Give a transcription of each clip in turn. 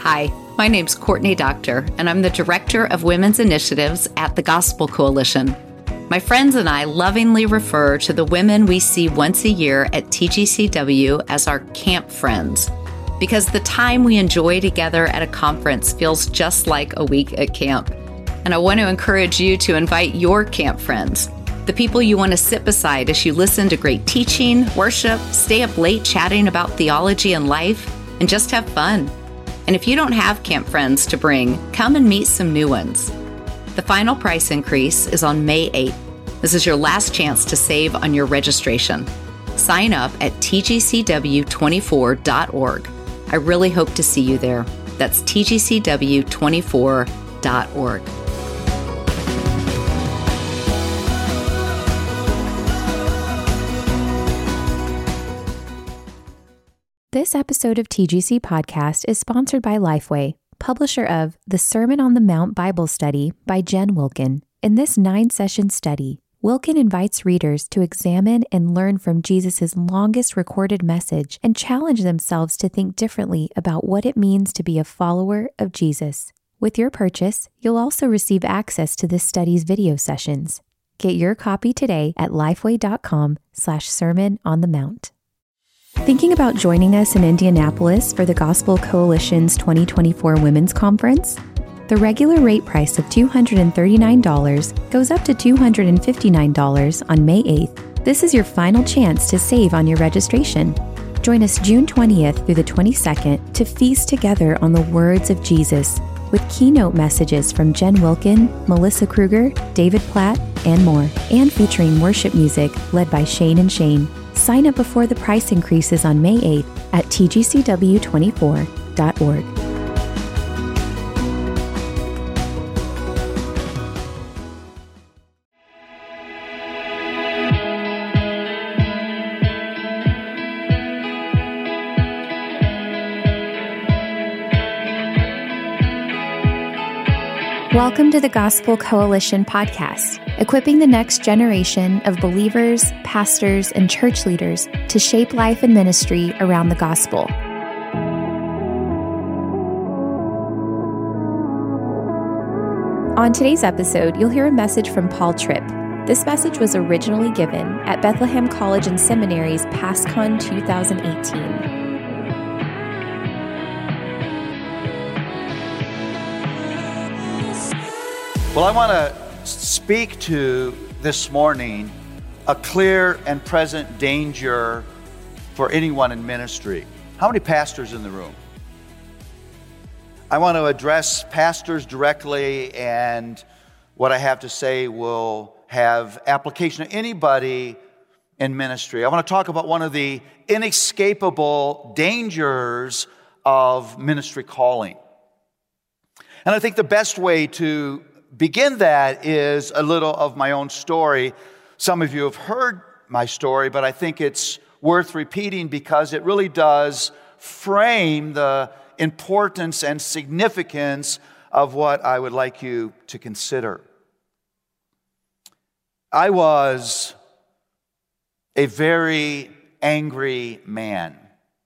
Hi, my name's Courtney Doctor, and I'm the Director of Women's Initiatives at the Gospel Coalition. My friends and I lovingly refer to the women we see once a year at TGCW as our camp friends, because the time we enjoy together at a conference feels just like a week at camp. And I want to encourage you to invite your camp friends, the people you want to sit beside as you listen to great teaching, worship, stay up late chatting about theology and life, and just have fun. And if you don't have camp friends to bring, come and meet some new ones. The final price increase is on May 8th. This is your last chance to save on your registration. Sign up at tgcw24.org. I really hope to see you there. That's tgcw24.org. This episode of TGC Podcast is sponsored by Lifeway, publisher of The Sermon on the Mount Bible Study by Jen Wilkin. In this 9-session study, Wilkin invites readers to examine and learn from Jesus' longest recorded message and challenge themselves to think differently about what it means to be a follower of Jesus. With your purchase, you'll also receive access to this study's video sessions. Get your copy today at lifeway.com/Sermon on the Mount. Thinking about joining us in Indianapolis for the Gospel Coalition's 2024 Women's Conference? The regular rate price of $239 goes up to $259 on May 8th. This is your final chance to save on your registration. Join us June 20th through the 22nd to feast together on the words of Jesus with keynote messages from Jen Wilkin, Melissa Kruger, David Platt, and more, and featuring worship music led by Shane and Shane. Sign up before the price increases on May 8th at tgcw24.org. Welcome to the Gospel Coalition podcast, equipping the next generation of believers, pastors, and church leaders to shape life and ministry around the gospel. On today's episode, you'll hear a message from Paul Tripp. This message was originally given at Bethlehem College and Seminary's PastCon 2018. Well, I want to speak to this morning a clear and present danger for anyone in ministry. How many pastors in the room? I want to address pastors directly, and what I have to say will have application to anybody in ministry. I want to talk about one of the inescapable dangers of ministry calling. And I think the best way to begin that is a little of my own story. Some of you have heard my story, but I think it's worth repeating because it really does frame the importance and significance of what I would like you to consider. I was a very angry man.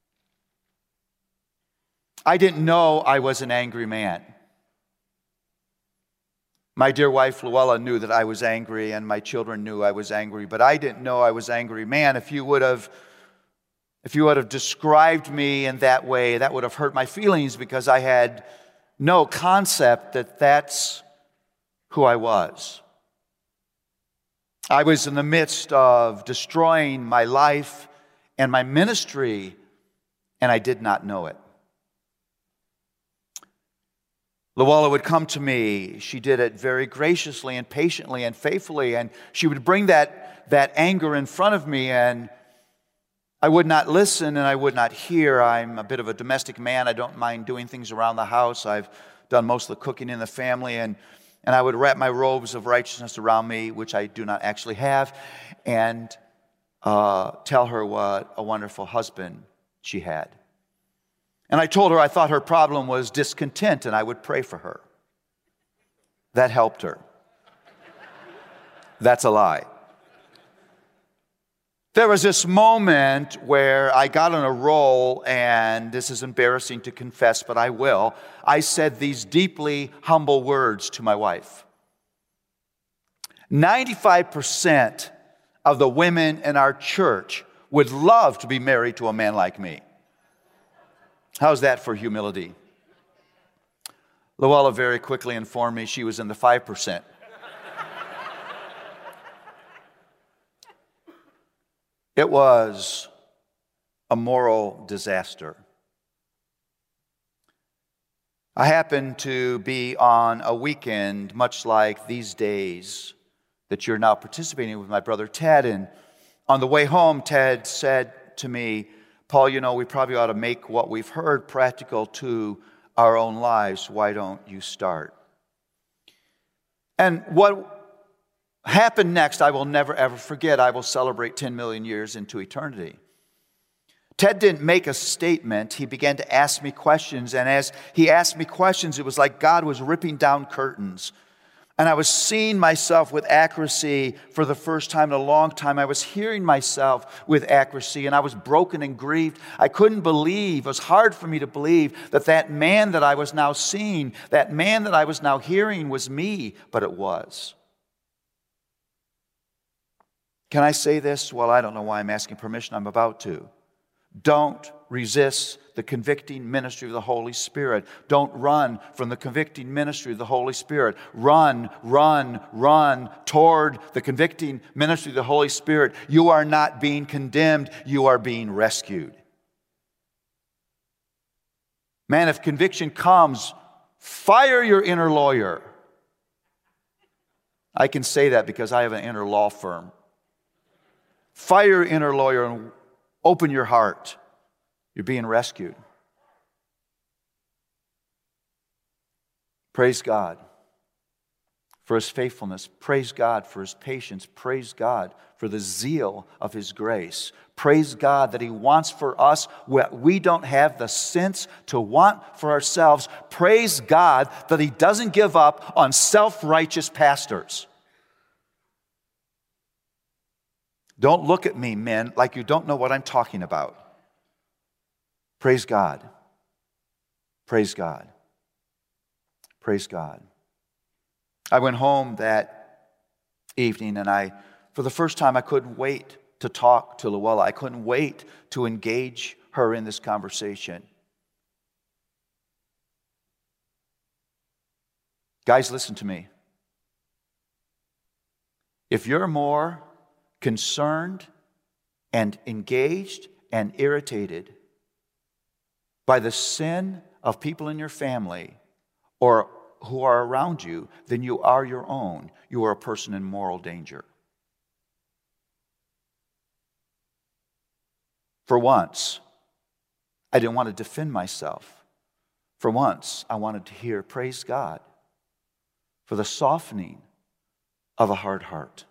I didn't know I was an angry man. My dear wife, Luella, knew that I was angry, and my children knew I was angry, but I didn't know I was angry. Man, if you would have described me in that way, that would have hurt my feelings because I had no concept that that's who I was. I was in the midst of destroying my life and my ministry, and I did not know it. Luella would come to me. She did it very graciously and patiently and faithfully, and she would bring that anger in front of me, and I would not listen and I would not hear. I'm a bit of a domestic man. I don't mind doing things around the house. I've done most of the cooking in the family, and I would wrap my robes of righteousness around me, which I do not actually have, and tell her what a wonderful husband she had. And I told her I thought her problem was discontent, and I would pray for her. That helped her. That's a lie. There was this moment where I got on a roll, and this is embarrassing to confess, but I will. I said these deeply humble words to my wife. 95% of the women in our church would love to be married to a man like me. How's that for humility? Luella very quickly informed me she was in the 5%. It was a moral disaster. I happened to be on a weekend, much like these days that you're now participating with my brother Ted. And on the way home, Ted said to me, Paul, you know, we probably ought to make what we've heard practical to our own lives. Why don't you start? And what happened next, I will never, ever forget. I will celebrate 10 million years into eternity. Ted didn't make a statement. He began to ask me questions. And as he asked me questions, it was like God was ripping down curtains. And I was seeing myself with accuracy for the first time in a long time. I was hearing myself with accuracy, and I was broken and grieved. I couldn't believe, it was hard for me to believe that that man that I was now seeing, that man that I was now hearing was me, but it was. Can I say this? Well, I don't know why I'm asking permission. I'm about to. Don't resist the convicting ministry of the Holy Spirit. Don't run from the convicting ministry of the Holy Spirit. Run toward the convicting ministry of the Holy Spirit. You are not being condemned. You are being rescued. Man, if conviction comes, fire your inner lawyer. I can say that because I have an inner law firm. Fire your inner lawyer and open your heart. You're being rescued. Praise God for His faithfulness. Praise God for His patience. Praise God for the zeal of His grace. Praise God that He wants for us what we don't have the sense to want for ourselves. Praise God that He doesn't give up on self-righteous pastors. Don't look at me, men, like you don't know what I'm talking about. Praise God. Praise God. Praise God. I went home that evening, and for the first time, I couldn't wait to talk to Luella. I couldn't wait to engage her in this conversation. Guys, listen to me. If you're more concerned and engaged and irritated by the sin of people in your family or who are around you than you are your own, you are a person in moral danger. For once, I didn't want to defend myself. For once, I wanted to hear, praise God for the softening of a hard heart.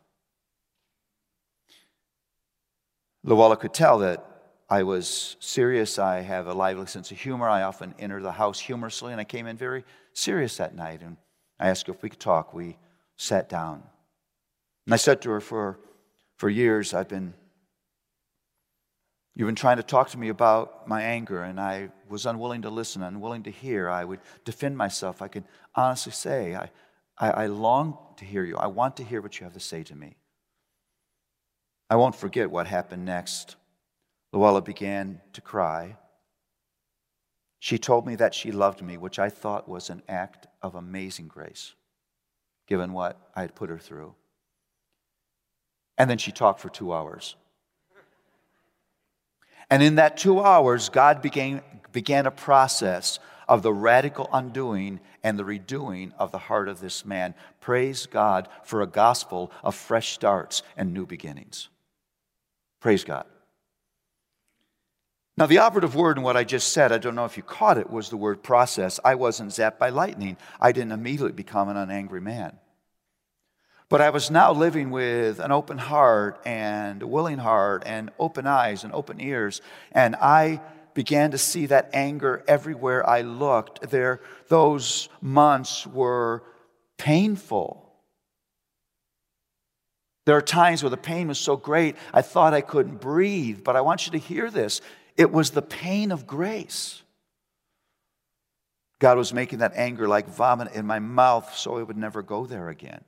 Luella could tell that I was serious. I have a lively sense of humor. I often enter the house humorously, and I came in very serious that night. And I asked her if we could talk. We sat down. And I said to her, for years, you've been trying to talk to me about my anger, and I was unwilling to listen, unwilling to hear. I would defend myself. I could honestly say, I long to hear you. I want to hear what you have to say to me. I won't forget what happened next. Luella began to cry. She told me that she loved me, which I thought was an act of amazing grace, given what I had put her through. And then she talked for 2 hours. And in that 2 hours, God began a process of the radical undoing and the redoing of the heart of this man. Praise God for a gospel of fresh starts and new beginnings. Praise God. Now, the operative word in what I just said, I don't know if you caught it, was the word process. I wasn't zapped by lightning. I didn't immediately become an angry man. But I was now living with an open heart and a willing heart and open eyes and open ears. And I began to see that anger everywhere I looked. Those months were painful. There are times where the pain was so great, I thought I couldn't breathe. But I want you to hear this. It was the pain of grace. God was making that anger like vomit in my mouth so it would never go there again.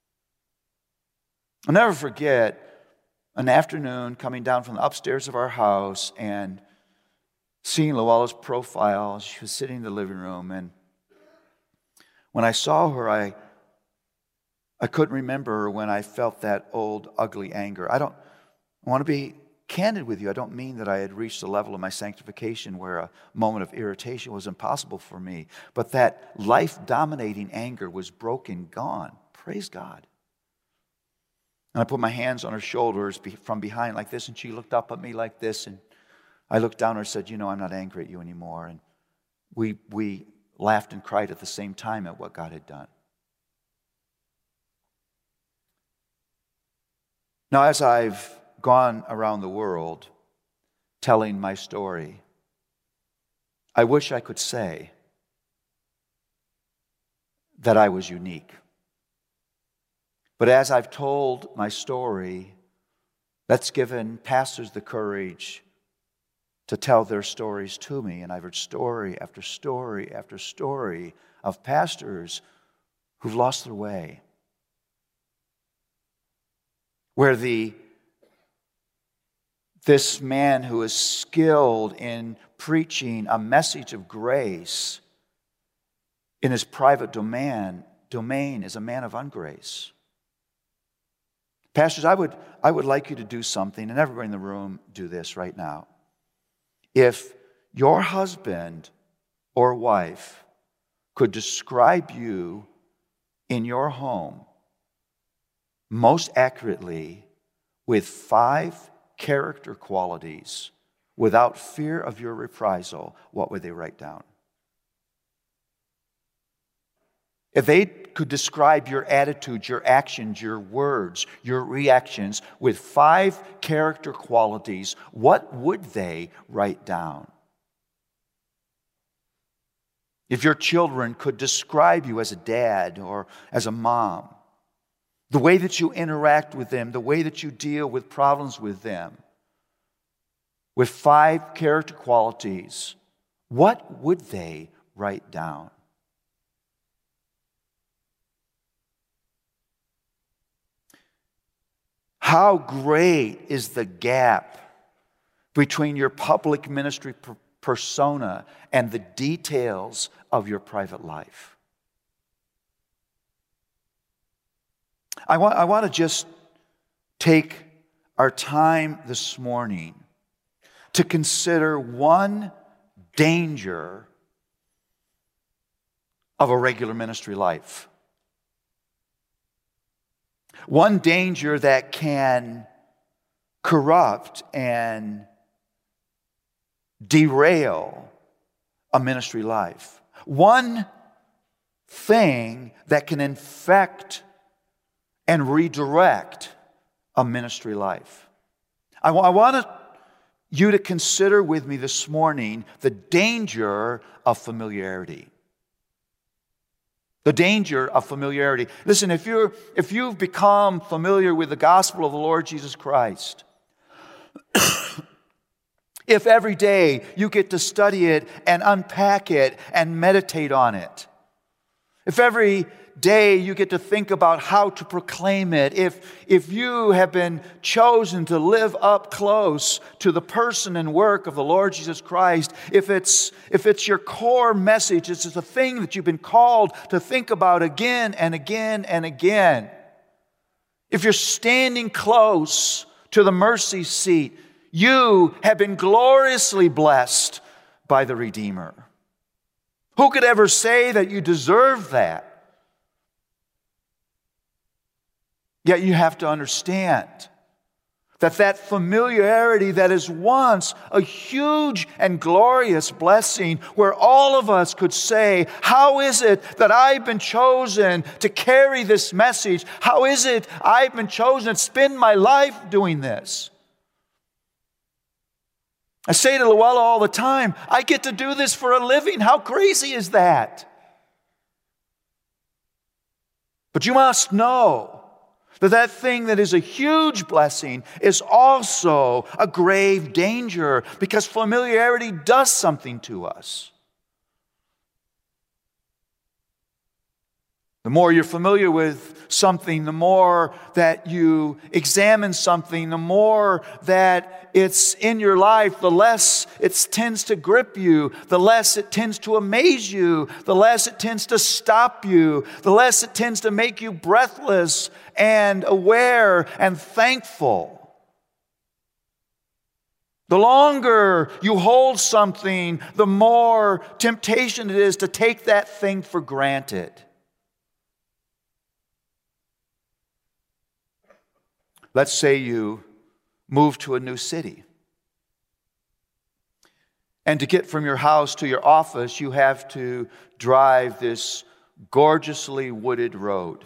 I'll never forget an afternoon coming down from the upstairs of our house and seeing Luella's profile. She was sitting in the living room, and when I saw her, I couldn't remember when I felt that old, ugly anger. I want to be candid with you. I don't mean that I had reached the level of my sanctification where a moment of irritation was impossible for me, but that life-dominating anger was broken, gone. Praise God. And I put my hands on her shoulders from behind like this, and she looked up at me like this, and I looked down at her and said, I'm not angry at you anymore. And we laughed and cried at the same time at what God had done. Now, as I've gone around the world telling my story, I wish I could say that I was unique. But as I've told my story, that's given pastors the courage to tell their stories to me. And I've heard story after story after story of pastors who've lost their way, where this man who is skilled in preaching a message of grace in his private domain is a man of ungrace. Pastors, I would like you to do something, and everybody in the room do this right now. If your husband or wife could describe you in your home most accurately with 5 character qualities without fear of your reprisal, what would they write down? If they could describe your attitudes, your actions, your words, your reactions with 5 character qualities, what would they write down? If your children could describe you as a dad or as a mom, the way that you interact with them, the way that you deal with problems with them, with 5 character qualities, what would they write down? How great is the gap between your public ministry persona and the details of your private life? I want to just take our time this morning to consider one danger of a regular ministry life. One danger that can corrupt and derail a ministry life. One thing that can infect and redirect a ministry life. I want you to consider with me this morning the danger of familiarity. The danger of familiarity. Listen, if you've become familiar with the gospel of the Lord Jesus Christ, if every day you get to study it and unpack it and meditate on it, if every day you get to think about how to proclaim it, if you have been chosen to live up close to the person and work of the Lord Jesus Christ, if it's your core message, it's a thing that you've been called to think about again and again and again, if you're standing close to the mercy seat, you have been gloriously blessed by the Redeemer. Who could ever say that you deserve that? Yet you have to understand that familiarity that is once a huge and glorious blessing where all of us could say, how is it that I've been chosen to carry this message? How is it I've been chosen to spend my life doing this? I say to Luella all the time, I get to do this for a living. How crazy is that? But you must know That thing that is a huge blessing is also a grave danger, because familiarity does something to us. The more you're familiar with something, the more that you examine something, the more that it's in your life, the less it tends to grip you, the less it tends to amaze you, the less it tends to stop you, the less it tends to make you breathless and aware and thankful. The longer you hold something, the more temptation it is to take that thing for granted. Let's say you move to a new city. And to get from your house to your office, you have to drive this gorgeously wooded road.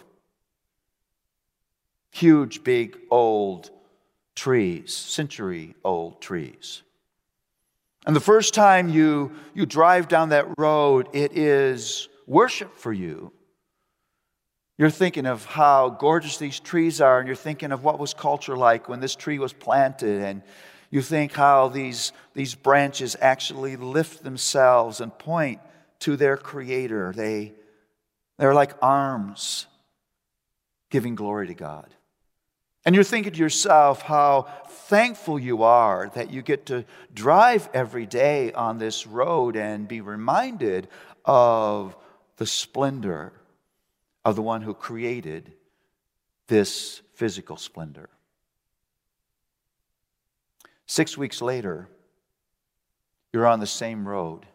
Huge, big, old trees, century-old trees. And the first time you drive down that road, it is worship for you. You're thinking of how gorgeous these trees are, and you're thinking of what was culture like when this tree was planted, and you think how these branches actually lift themselves and point to their Creator. They're like arms giving glory to God. And you're thinking to yourself how thankful you are that you get to drive every day on this road and be reminded of the splendor of the one who created this physical splendor. 6 weeks later, you're on the same road.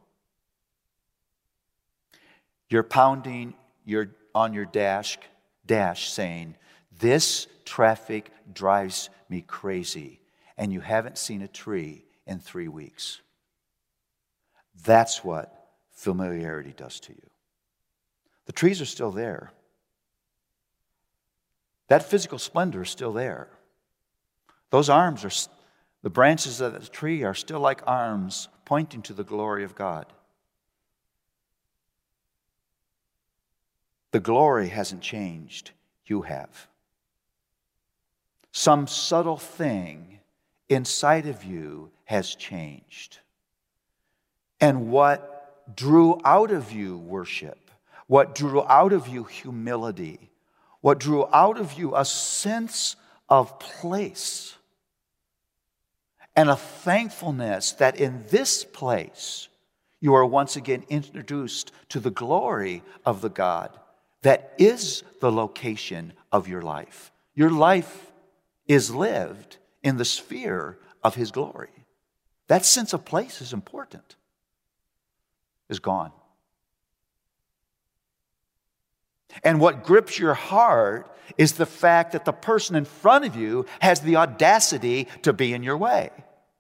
You're pounding on your dash saying, "This traffic drives me crazy," and you haven't seen a tree in 3 weeks. That's what familiarity does to you. The trees are still there. That physical splendor is still there. Those arms the branches of the tree are still like arms pointing to the glory of God. The glory hasn't changed. You have. Some subtle thing inside of you has changed. And what drew out of you worship, what drew out of you humility, what drew out of you a sense of place and a thankfulness that in this place you are once again introduced to the glory of the God that is the location of your life. Your life is lived in the sphere of His glory. That sense of place is important. Is gone. And what grips your heart is the fact that the person in front of you has the audacity to be in your way.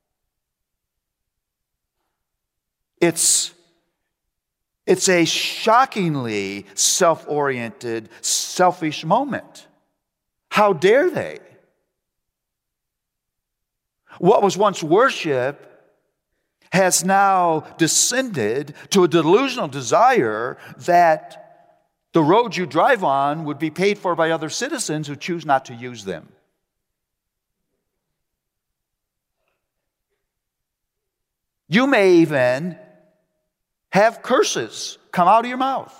It's a shockingly self-oriented, selfish moment. How dare they? What was once worship has now descended to a delusional desire that the roads you drive on would be paid for by other citizens who choose not to use them. You may even have curses come out of your mouth.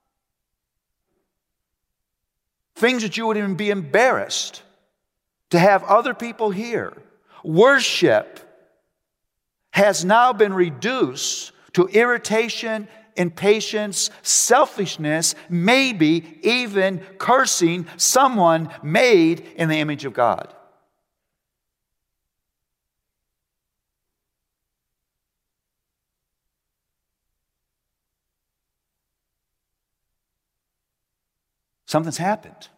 Things that you would even be embarrassed to have other people hear. Worship has now been reduced to irritation, impatience, selfishness, maybe even cursing someone made in the image of God. Something's happened.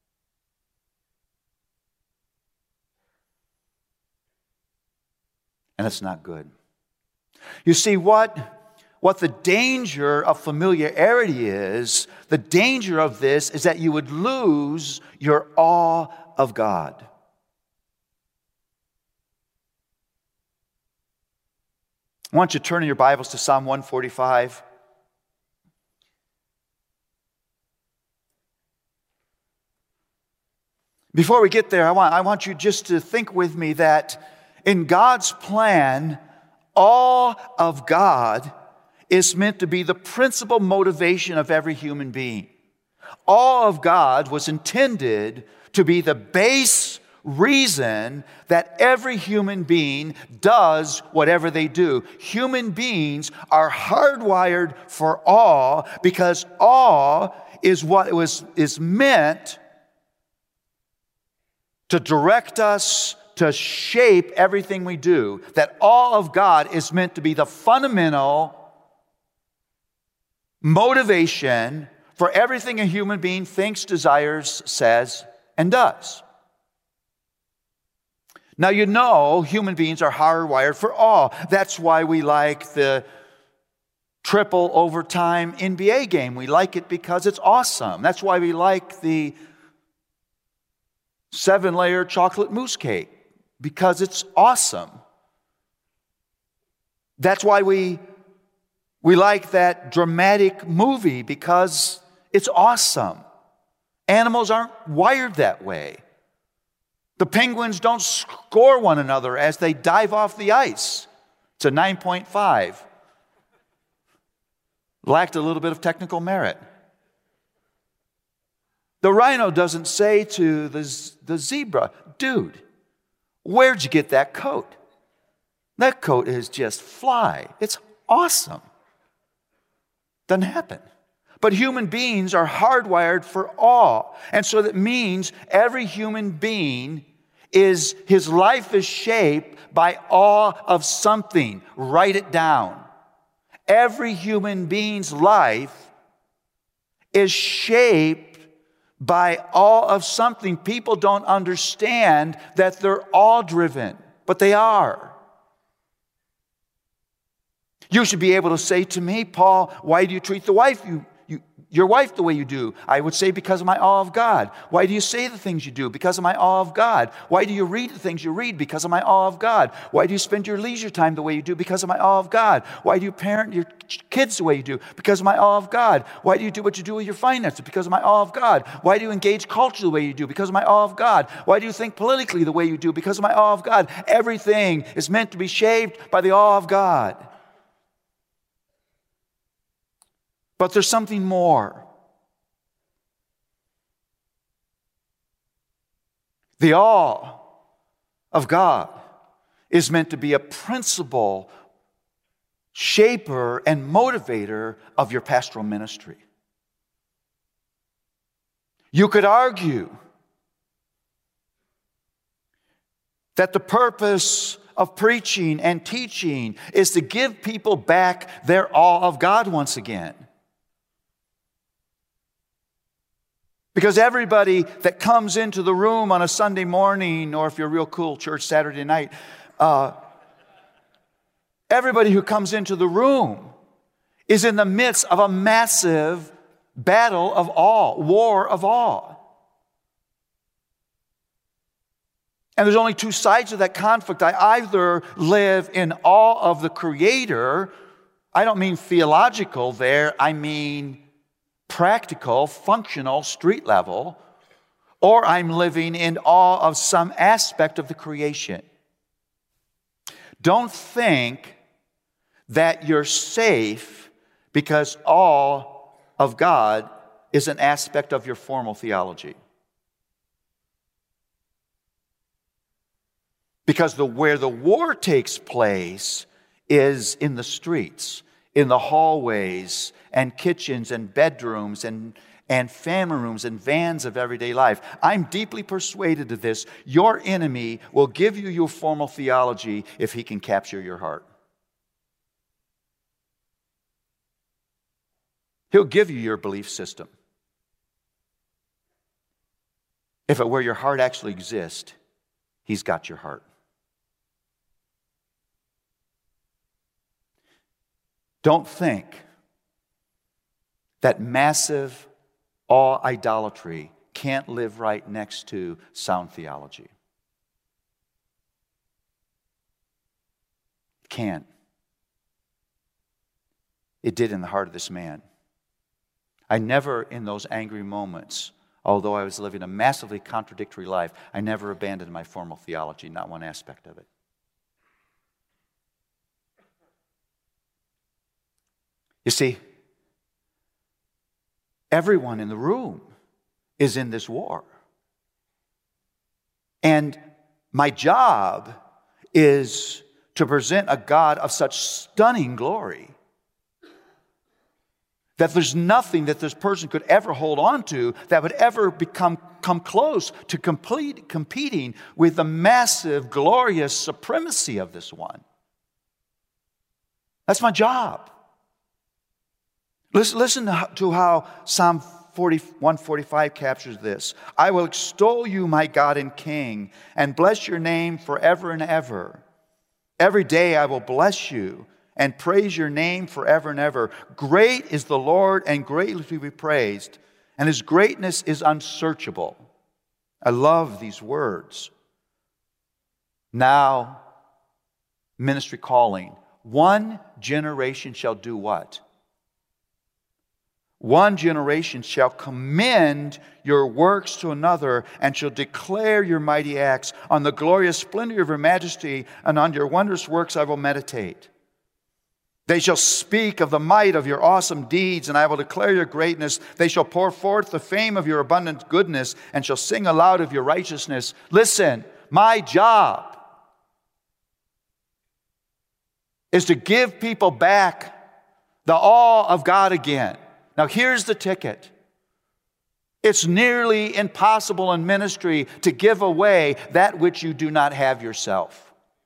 And it's not good. You see, what the danger of familiarity is, the danger of this is that you would lose your awe of God. I want you to turn in your Bibles to Psalm 145. Before we get there, I want you just to think with me that in God's plan, awe of God is meant to be the principal motivation of every human being. Awe of God was intended to be the base reason that every human being does whatever they do. Human beings are hardwired for awe because awe is what is meant to direct us, to shape everything we do. That awe of God is meant to be the fundamental motivation for everything a human being thinks, desires, says, and does. Now, you know human beings are hardwired for awe. That's why we like the triple overtime NBA game. We like it because it's awesome. That's why we like the 7-layer chocolate mousse cake, because it's awesome. That's why we like that dramatic movie, because it's awesome. Animals aren't wired that way. The penguins don't score one another as they dive off the ice. It's a 9.5. Lacked a little bit of technical merit. The rhino doesn't say to the zebra, "Dude, where'd you get that coat? That coat is just fly. It's awesome." Doesn't happen. But human beings are hardwired for awe. And so that means every human being his life is shaped by awe of something. Write it down. Every human being's life is shaped by awe of something. People don't understand that they're awe-driven, but they are. You should be able to say to me, "Paul, why do you treat your wife the way you do?" I would say, "Because of my awe of God." "Why do you say the things you do?" "Because of my awe of God." "Why do you read the things you read?" "Because of my awe of God." "Why do you spend your leisure time the way you do?" "Because of my awe of God." "Why do you parent your kids the way you do?" "Because of my awe of God." "Why do you do what you do with your finances?" "Because of my awe of God." "Why do you engage culture the way you do?" "Because of my awe of God." "Why do you think politically the way you do?" "Because of my awe of God." Everything is meant to be shaped by the awe of God. But there's something more. The awe of God is meant to be a principal shaper and motivator of your pastoral ministry. You could argue that the purpose of preaching and teaching is to give people back their awe of God once again. Because everybody that comes into the room on a Sunday morning, or if you're a real cool church, Saturday night, everybody who comes into the room is in the midst of a massive battle of awe, war of awe. And there's only two sides of that conflict. I either live in awe of the Creator. I don't mean theological there. I mean practical, functional, street level, or I'm living in awe of some aspect of the creation. Don't think that you're safe because awe of God is an aspect of your formal theology. Because where the war takes place is in the streets, in the hallways and kitchens and bedrooms and family rooms and vans of everyday life. I'm deeply persuaded of this. Your enemy will give you your formal theology if he can capture your heart. He'll give you your belief system. If it where your heart actually exists, he's got your heart. Don't think that massive awe idolatry can't live right next to sound theology. It can't. It did in the heart of this man. I never, in those angry moments, Although I was living a massively contradictory life, I never abandoned my formal theology, not one aspect of it. You see, everyone in the room is in this war. And my job is to present a God of such stunning glory that there's nothing that this person could ever hold on to that would ever come close to competing with the massive, glorious supremacy of this one. That's my job. Listen to how Psalm 145 captures this. I will extol you, my God and King, and bless your name forever and ever. Every day I will bless you and praise your name forever and ever. Great is the Lord and greatly to be praised, and His greatness is unsearchable. I love these words. Now, ministry calling. One generation shall do what? One generation shall commend your works to another and shall declare your mighty acts. On the glorious splendor of your majesty and on your wondrous works I will meditate. They shall speak of the might of your awesome deeds, and I will declare your greatness. They shall pour forth the fame of your abundant goodness and shall sing aloud of your righteousness. Listen, my job is to give people back the awe of God again. Now, here's the ticket. It's nearly impossible in ministry to give away that which you do not have yourself.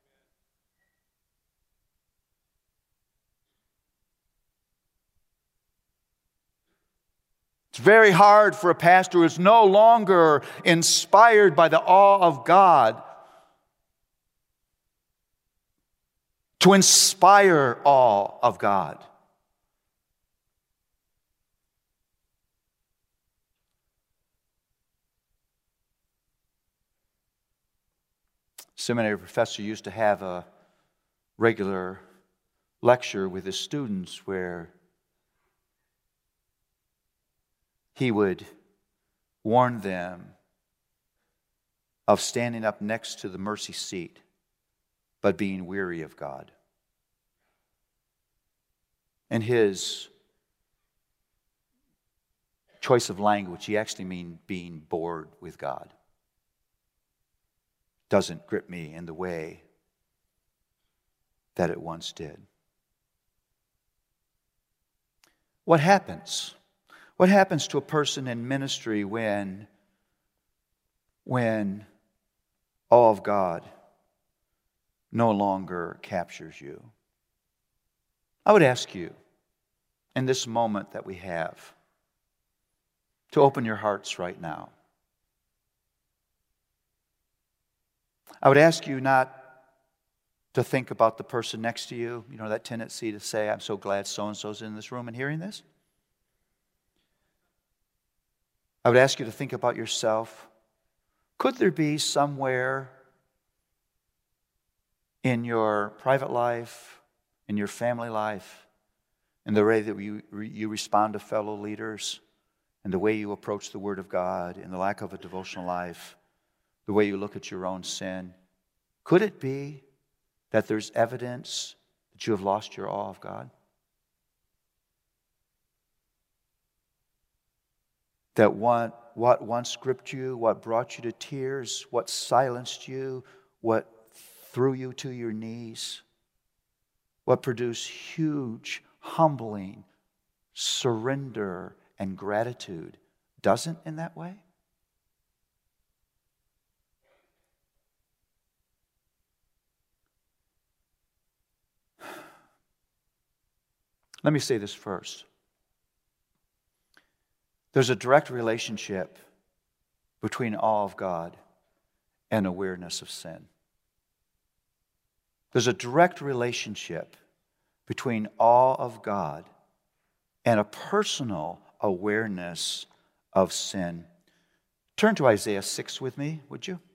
It's very hard for a pastor who is no longer inspired by the awe of God to inspire awe of God. Seminary professor used to have a regular lecture with his students where he would warn them of standing up next to the mercy seat, but being weary of God. In his choice of language, he actually means being bored with God. Doesn't grip me in the way that it once did. What happens? What happens to a person in ministry when awe of God no longer captures you? I would ask you, in this moment that we have, to open your hearts right now. I would ask you not to think about the person next to you. You know, that tendency to say, I'm so glad so-and-so's in this room and hearing this. I would ask you to think about yourself. Could there be somewhere in your private life, in your family life, in the way that you respond to fellow leaders, in the way you approach the Word of God, in the lack of a devotional life, the way you look at your own sin, could it be that there's evidence that you have lost your awe of God? That what once gripped you, what brought you to tears, what silenced you, what threw you to your knees, what produced huge, humbling surrender and gratitude, doesn't in that way? Let me say this first. There's a direct relationship between awe of God and awareness of sin. There's a direct relationship between awe of God and a personal awareness of sin. Turn to Isaiah 6 with me, would you?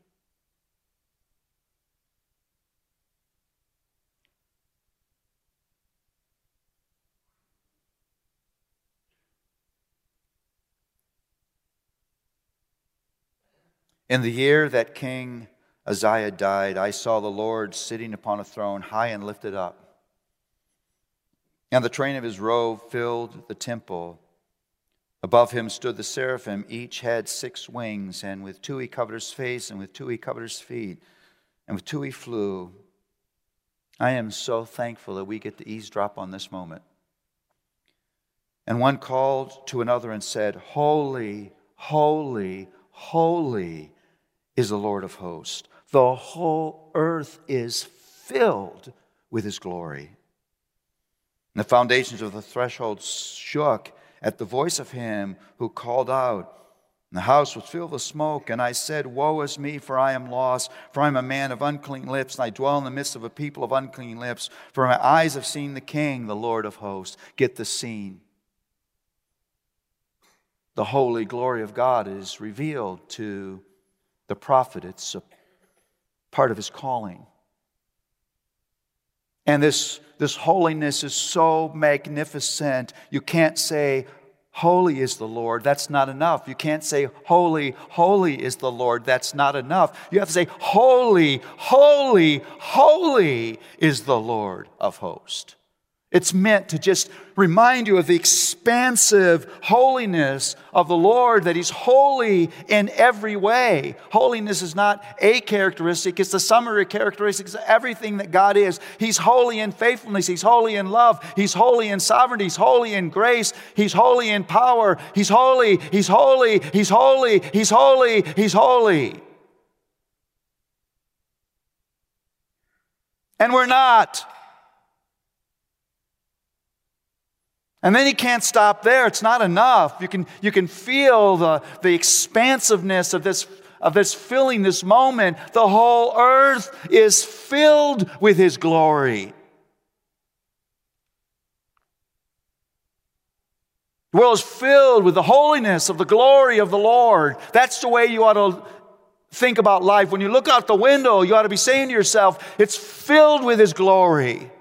In the year that King Uzziah died, I saw the Lord sitting upon a throne, high and lifted up. And the train of his robe filled the temple. Above him stood the seraphim. Each had 6 wings, and with 2 he covered his face, and with 2 he covered his feet, and with 2 he flew. I am so thankful that we get to eavesdrop on this moment. And one called to another and said, Holy, holy, holy is the Lord of hosts. The whole earth is filled with his glory. And the foundations of the threshold shook at the voice of him who called out. And the house was filled with smoke. And I said, Woe is me, for I am lost. For I am a man of unclean lips, and I dwell in the midst of a people of unclean lips. For my eyes have seen the King, the Lord of hosts. Get the scene. The holy glory of God is revealed to the prophet. It's a part of his calling. And this holiness is so magnificent. You can't say, Holy is the Lord. That's not enough. You can't say, Holy, holy is the Lord. That's not enough. You have to say, Holy, holy, holy is the Lord of hosts. It's meant to just remind you of the expansive holiness of the Lord, that He's holy in every way. Holiness is not a characteristic, it's the summary characteristics of everything that God is. He's holy in faithfulness, He's holy in love, He's holy in sovereignty, He's holy in grace, He's holy in power, He's holy, He's holy, He's holy, He's holy, He's holy. And we're not. And then He can't stop there. It's not enough. You can feel the expansiveness of this filling this moment. The whole earth is filled with His glory. The world is filled with the holiness of the glory of the Lord. That's the way you ought to think about life. When you look out the window, you ought to be saying to yourself, it's filled with His glory.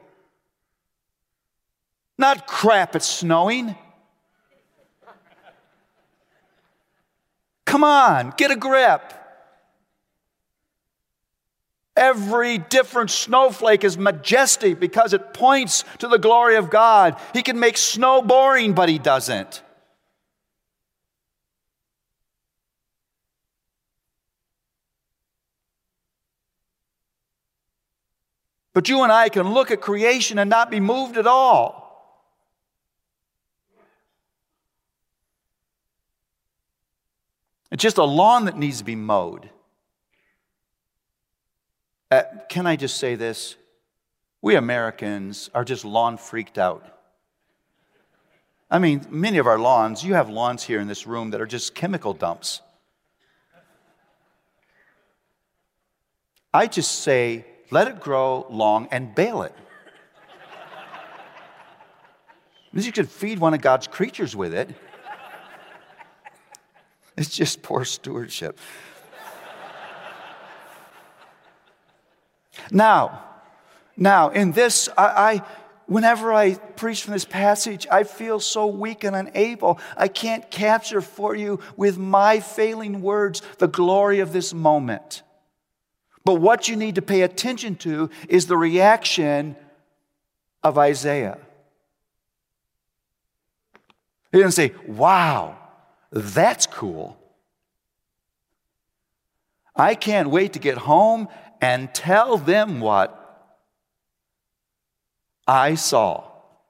Not crap, it's snowing. Come on, get a grip. Every different snowflake is majestic because it points to the glory of God. He can make snow boring, but He doesn't. But you and I can look at creation and not be moved at all. It's just a lawn that needs to be mowed. Can I just say this? We Americans are just lawn freaked out. I mean, many of our lawns, you have lawns here in this room that are just chemical dumps. I just say, let it grow long and bale it. You could feed one of God's creatures with it. It's just poor stewardship. Now, in this, whenever I preach from this passage, I feel so weak and unable. I can't capture for you with my failing words the glory of this moment. But what you need to pay attention to is the reaction of Isaiah. He didn't say, wow, that's cool. I can't wait to get home and tell them what I saw.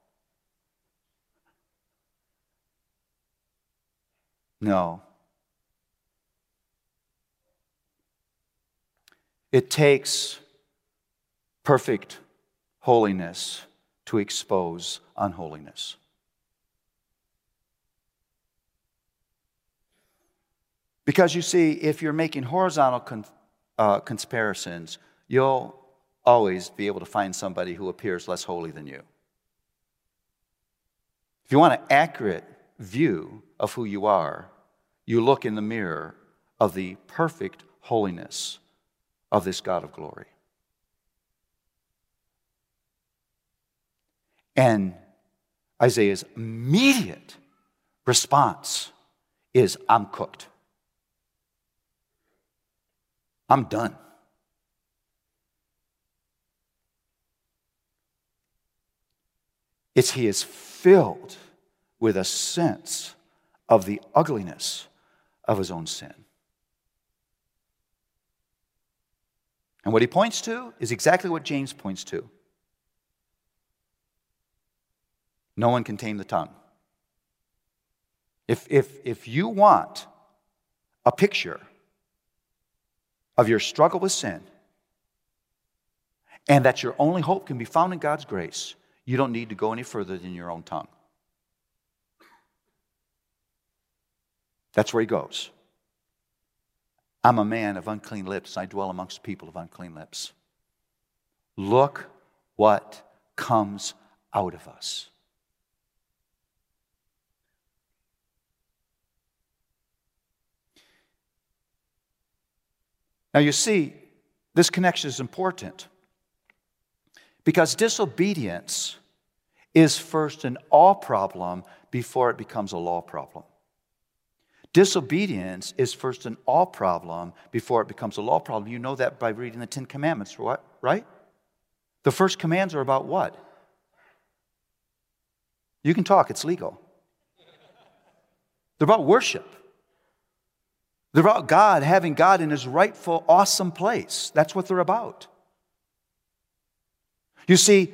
No. It takes perfect holiness to expose unholiness. Because you see, if you're making horizontal comparisons, you'll always be able to find somebody who appears less holy than you. If you want an accurate view of who you are, you look in the mirror of the perfect holiness of this God of glory. And Isaiah's immediate response is, I'm cooked. I'm done. He is filled with a sense of the ugliness of his own sin. And what he points to is exactly what James points to. No one can tame the tongue. If you want a picture of your struggle with sin, and that your only hope can be found in God's grace, you don't need to go any further than your own tongue. That's where he goes. I'm a man of unclean lips. I dwell amongst people of unclean lips. Look what comes out of us. Now you see, this connection is important because disobedience is first an awe problem before it becomes a law problem. Disobedience is first an awe problem before it becomes a law problem. You know that by reading the Ten Commandments, right? The first commands are about what? You can talk, it's legal. They're about worship. They're about God, having God in his rightful, awesome place. That's what they're about. You see,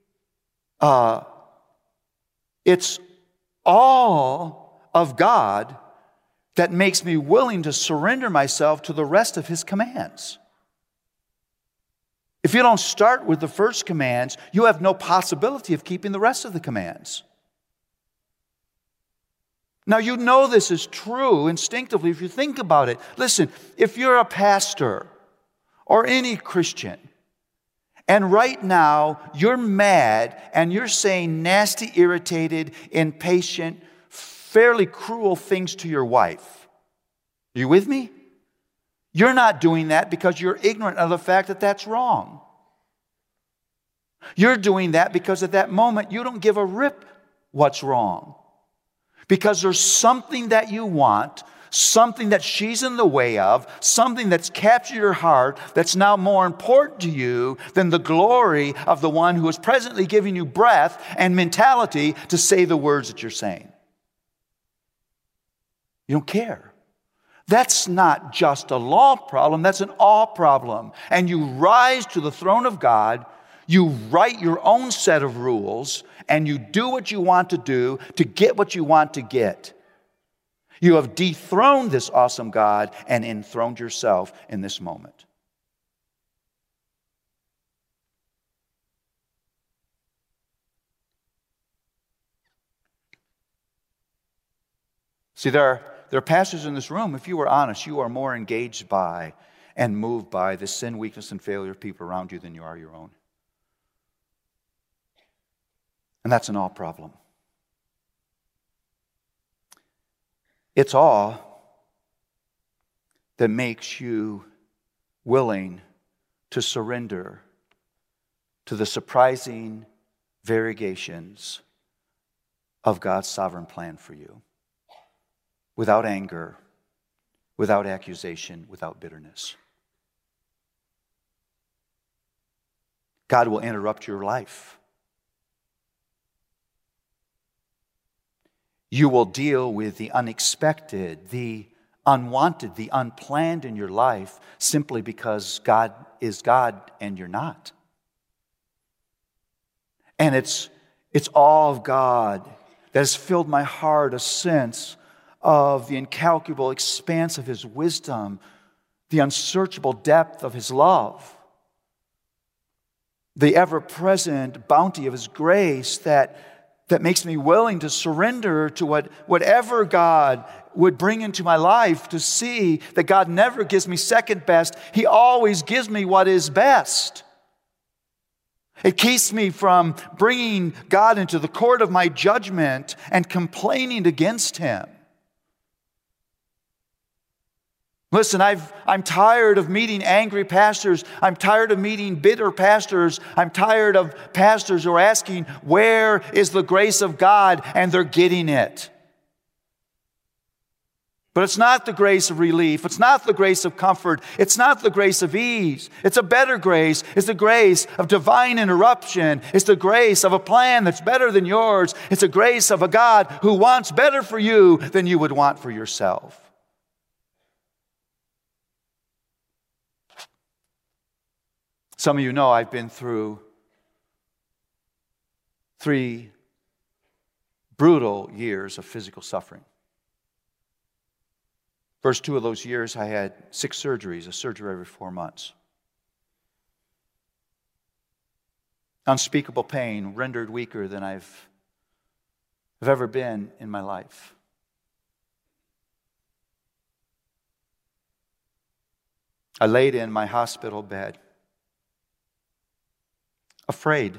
it's all of God that makes me willing to surrender myself to the rest of his commands. If you don't start with the first commands, you have no possibility of keeping the rest of the commands. Now, you know this is true instinctively if you think about it. Listen, if you're a pastor or any Christian, and right now you're mad and you're saying nasty, irritated, impatient, fairly cruel things to your wife. Are you with me? You're not doing that because you're ignorant of the fact that that's wrong. You're doing that because at that moment you don't give a rip what's wrong. Because there's something that you want, something that she's in the way of, something that's captured your heart that's now more important to you than the glory of the one who is presently giving you breath and mentality to say the words that you're saying. You don't care. That's not just a law problem, that's an awe problem. And you rise to the throne of God, you write your own set of rules, and you do what you want to do to get what you want to get. You have dethroned this awesome God and enthroned yourself in this moment. See, there are pastors in this room, if you were honest, you are more engaged by and moved by the sin, weakness, and failure of people around you than you are your own. And that's an awe problem. It's awe that makes you willing to surrender to the surprising variegations of God's sovereign plan for you. Without anger, without accusation, without bitterness. God will interrupt your life. You will deal with the unexpected, the unwanted, the unplanned in your life simply because God is God and you're not. And it's all of God that has filled my heart, a sense of the incalculable expanse of his wisdom, the unsearchable depth of his love, the ever-present bounty of his grace that makes me willing to surrender to whatever God would bring into my life, to see that God never gives me second best. He always gives me what is best. It keeps me from bringing God into the court of my judgment and complaining against him. Listen, I'm tired of meeting angry pastors. I'm tired of meeting bitter pastors. I'm tired of pastors who are asking, where is the grace of God? And they're getting it. But it's not the grace of relief. It's not the grace of comfort. It's not the grace of ease. It's a better grace. It's the grace of divine interruption. It's the grace of a plan that's better than yours. It's a grace of a God who wants better for you than you would want for yourself. Some of you know I've been through 3 brutal years of physical suffering. First 2 of those years, I had 6 surgeries, a surgery every 4 months. Unspeakable pain, rendered weaker than I've ever been in my life. I laid in my hospital bed, afraid.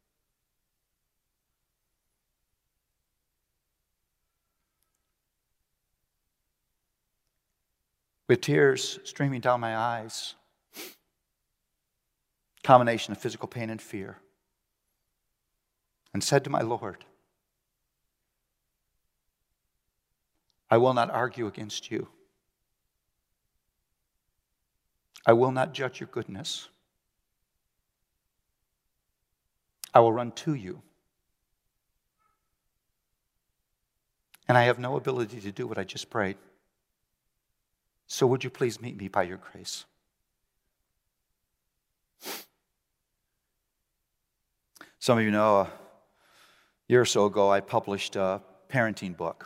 With tears streaming down my eyes, combination of physical pain and fear, and said to my Lord, I will not argue against you. I will not judge your goodness. I will run to you. And I have no ability to do what I just prayed. So would you please meet me by your grace? Some of you know a year or so ago I published a parenting book.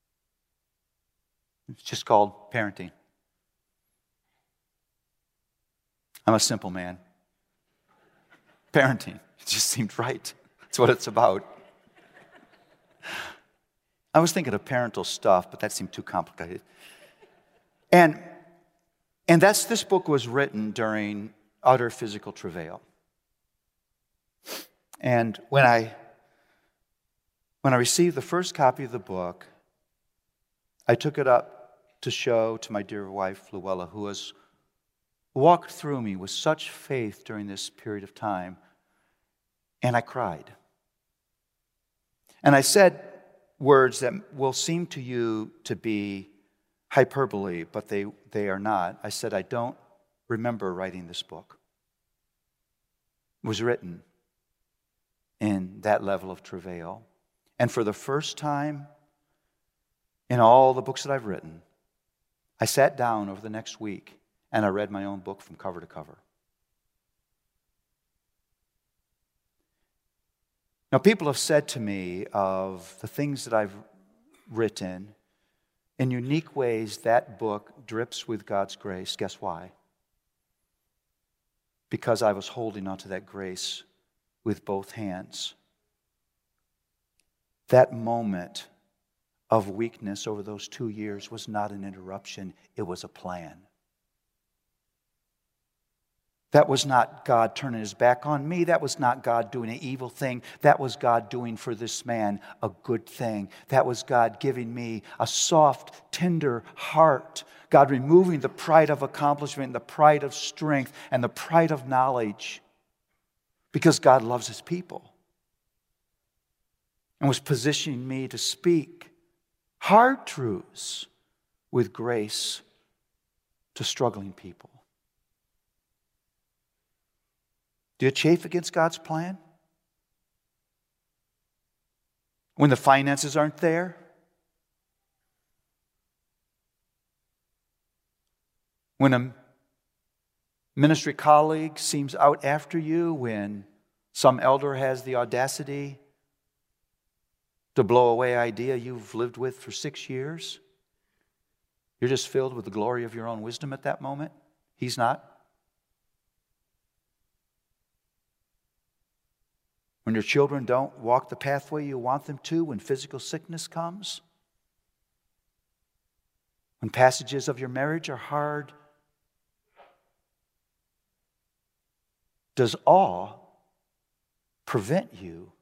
It's just called Parenting. I'm a simple man. Parenting. It just seemed right. That's what it's about. I was thinking of parental stuff, but that seemed too complicated. And this book was written during utter physical travail. And when I received the first copy of the book, I took it up to show to my dear wife, Luella, who has walked through me with such faith during this period of time, and I cried. And I said words that will seem to you to be hyperbole, but they are not. I said, I don't remember writing this book. It was written in that level of travail. And for the first time in all the books that I've written, I sat down over the next week and I read my own book from cover to cover. Now, people have said to me of the things that I've written, in unique ways, that book drips with God's grace. Guess why? Because I was holding onto that grace with both hands. That moment of weakness over those 2 years was not an interruption, it was a plan. That was not God turning his back on me. That was not God doing an evil thing. That was God doing for this man a good thing. That was God giving me a soft, tender heart. God removing the pride of accomplishment, the pride of strength, and the pride of knowledge. Because God loves his people. And was positioning me to speak hard truths with grace to struggling people. Do you chafe against God's plan? When the finances aren't there? When a ministry colleague seems out after you? When some elder has the audacity to blow away an idea you've lived with for 6 years? You're just filled with the glory of your own wisdom at that moment? He's not. When your children don't walk the pathway you want them to, when physical sickness comes, when passages of your marriage are hard, does awe prevent you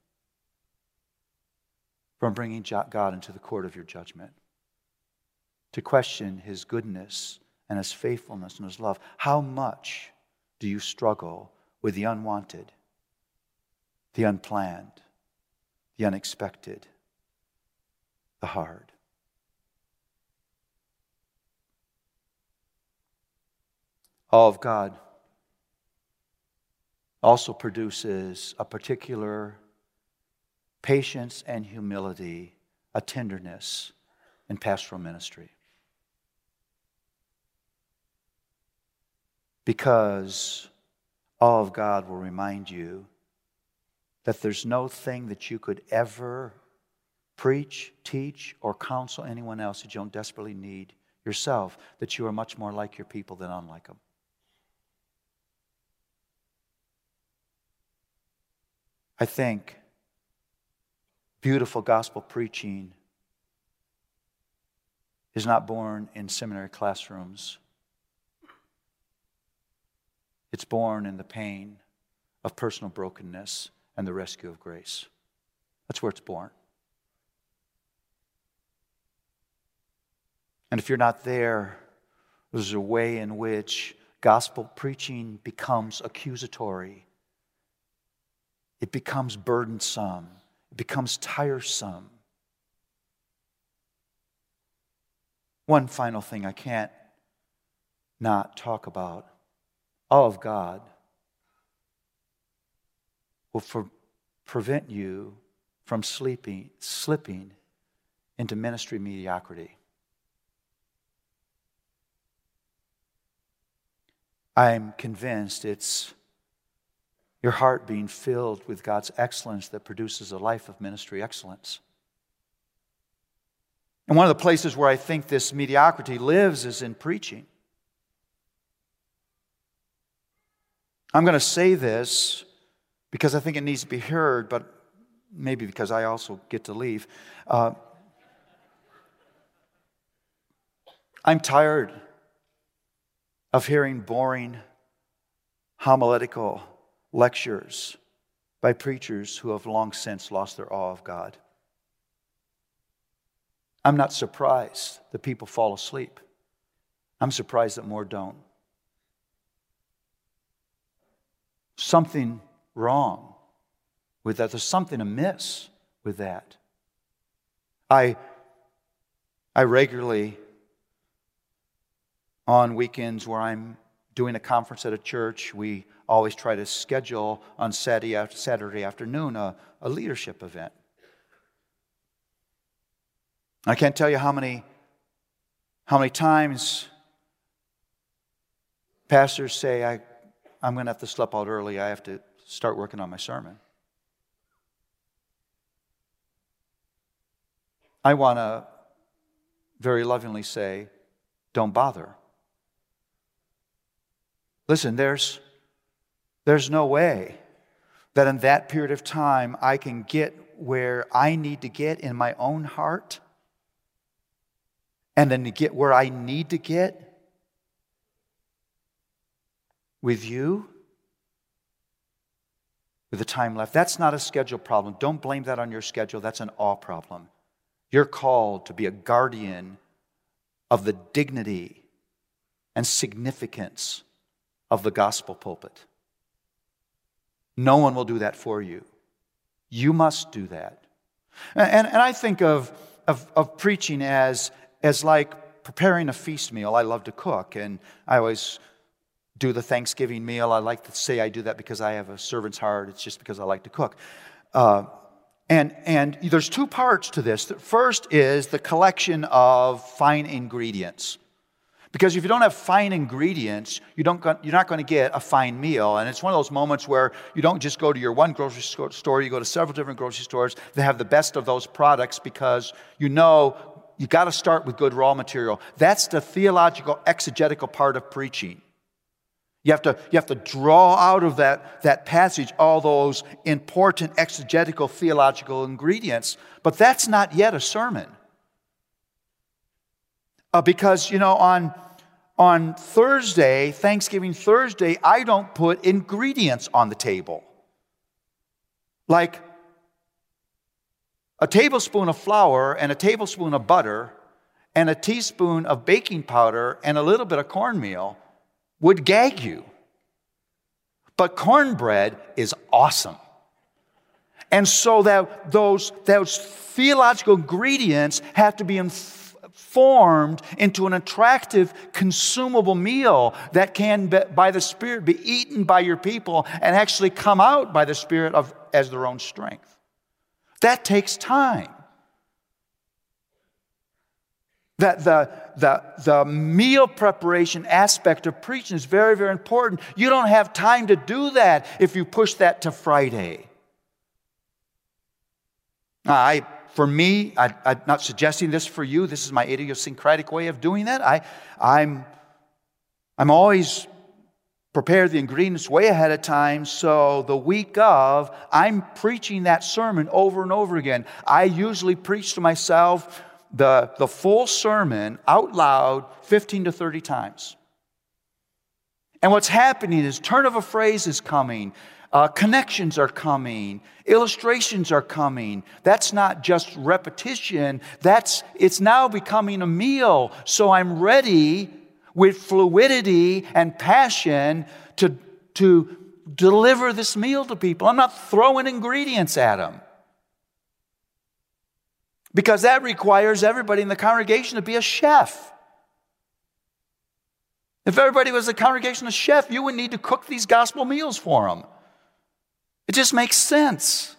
from bringing God into the court of your judgment? To question his goodness and his faithfulness and his love. How much do you struggle with the unwanted, the unplanned, the unexpected, the hard? Awe of God also produces a particular patience and humility, a tenderness in pastoral ministry. Because awe of God will remind you that there's no thing that you could ever preach, teach, or counsel anyone else that you don't desperately need yourself, that you are much more like your people than unlike them. I think beautiful gospel preaching is not born in seminary classrooms. It's born in the pain of personal brokenness and the rescue of grace. That's where it's born. And if you're not there, there's a way in which gospel preaching becomes accusatory. It becomes burdensome. It becomes tiresome. One final thing I can't not talk about. Awe of God will prevent you from slipping into ministry mediocrity. I'm convinced it's your heart being filled with God's excellence that produces a life of ministry excellence. And one of the places where I think this mediocrity lives is in preaching. I'm going to say this because I think it needs to be heard, but maybe because I also get to leave. I'm tired of hearing boring homiletical lectures by preachers who have long since lost their awe of God. I'm not surprised that people fall asleep. I'm surprised that more don't. Something wrong with that. There's something amiss with that. I regularly, on weekends where I'm doing a conference at a church, we always try to schedule on Saturday afternoon a leadership event. I can't tell you how many times pastors say, I'm going to have to slip out early. I have to start working on my sermon. I want to very lovingly say, don't bother. Listen, there's no way that in that period of time I can get where I need to get in my own heart and then to get where I need to get with you with the time left. That's not a schedule problem. Don't blame that on your schedule. That's an awe problem. You're called to be a guardian of the dignity and significance of the gospel pulpit. No one will do that for you. You must do that. And I think of preaching as like preparing a feast meal. I love to cook, and I always do the Thanksgiving meal. I like to say I do that because I have a servant's heart. It's just because I like to cook. And there's two parts to this. The first is the collection of fine ingredients. Because if you don't have fine ingredients, you're not going to get a fine meal. And it's one of those moments where you don't just go to your one grocery store, you go to several different grocery stores that have the best of those products because you know you got to start with good raw material. That's the theological, exegetical part of preaching. You have to draw out of that passage all those important exegetical, theological ingredients. But that's not yet a sermon. Because, on Thursday, Thanksgiving Thursday, I don't put ingredients on the table. Like a tablespoon of flour and a tablespoon of butter and a teaspoon of baking powder and a little bit of cornmeal would gag you. But cornbread is awesome. And so that those theological ingredients have to be formed into an attractive, consumable meal that can, by the Spirit, be eaten by your people and actually come out by the Spirit as their own strength. That takes time. That the meal preparation aspect of preaching is very, very important. You don't have time to do that if you push that to Friday. For me, I'm not suggesting this for you. This is my idiosyncratic way of doing that. I'm always prepare the ingredients way ahead of time, so the week of, I'm preaching that sermon over and over again. I usually preach to myself the full sermon out loud 15 to 30 times. And what's happening is turn of a phrase is coming. Connections are coming. Illustrations are coming. That's not just repetition. It's now becoming a meal. So I'm ready with fluidity and passion to deliver this meal to people. I'm not throwing ingredients at them. Because that requires everybody in the congregation to be a chef. If everybody was a congregational chef, you would need to cook these gospel meals for them. It just makes sense.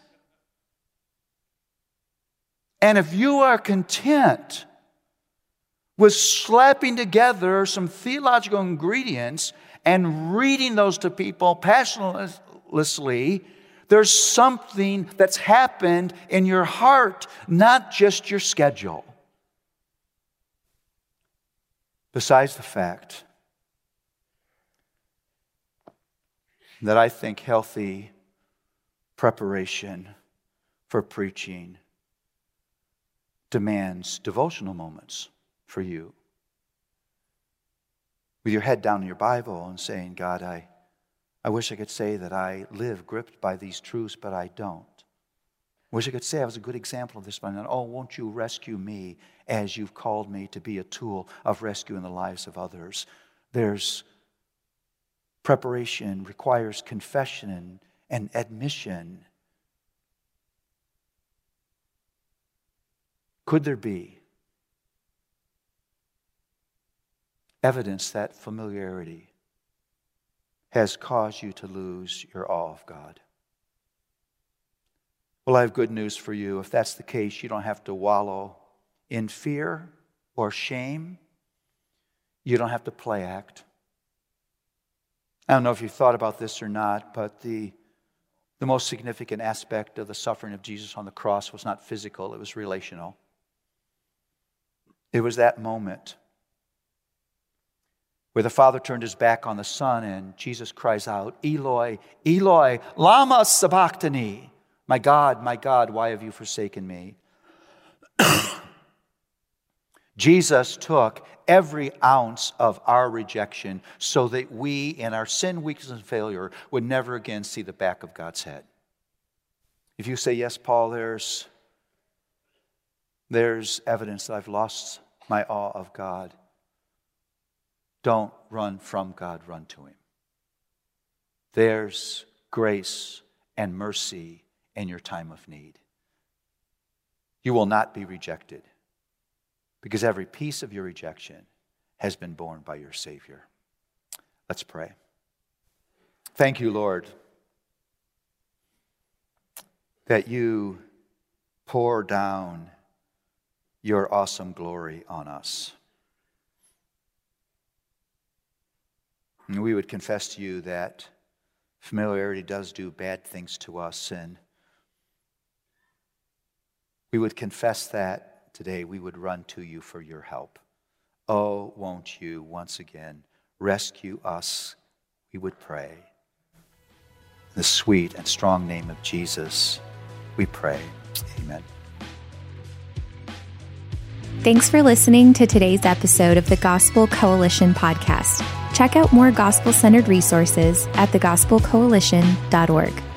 And if you are content with slapping together some theological ingredients and reading those to people passionlessly, there's something that's happened in your heart, not just your schedule. Besides the fact that I think healthy preparation for preaching demands devotional moments for you. With your head down in your Bible and saying, God, I wish I could say that I live gripped by these truths, but I don't. I wish I could say I was a good example of this, but oh, won't you rescue me as you've called me to be a tool of rescue in the lives of others. There's preparation, requires confession and admission. Could there be evidence that familiarity has caused you to lose your awe of God? Well, I have good news for you. If that's the case, you don't have to wallow in fear or shame. You don't have to play act. I don't know if you thought about this or not, but the most significant aspect of the suffering of Jesus on the cross was not physical, it was relational. It was that moment where the Father turned his back on the Son and Jesus cries out, Eloi, Eloi, lama sabachthani. My God, why have you forsaken me? Jesus took every ounce of our rejection so that we, in our sin, weakness, and failure, would never again see the back of God's head. If you say, yes, Paul, there's evidence that I've lost my awe of God, don't run from God, run to Him. There's grace and mercy in your time of need. You will not be rejected because every piece of your rejection has been borne by your Savior. Let's pray. Thank you, Lord, that you pour down your awesome glory on us. And we would confess to you that familiarity does do bad things to us, and we would confess that today. We would run to you for your help. Oh, won't you once again rescue us, we would pray. In the sweet and strong name of Jesus, we pray. Amen. Thanks for listening to today's episode of the Gospel Coalition podcast. Check out more gospel-centered resources at thegospelcoalition.org.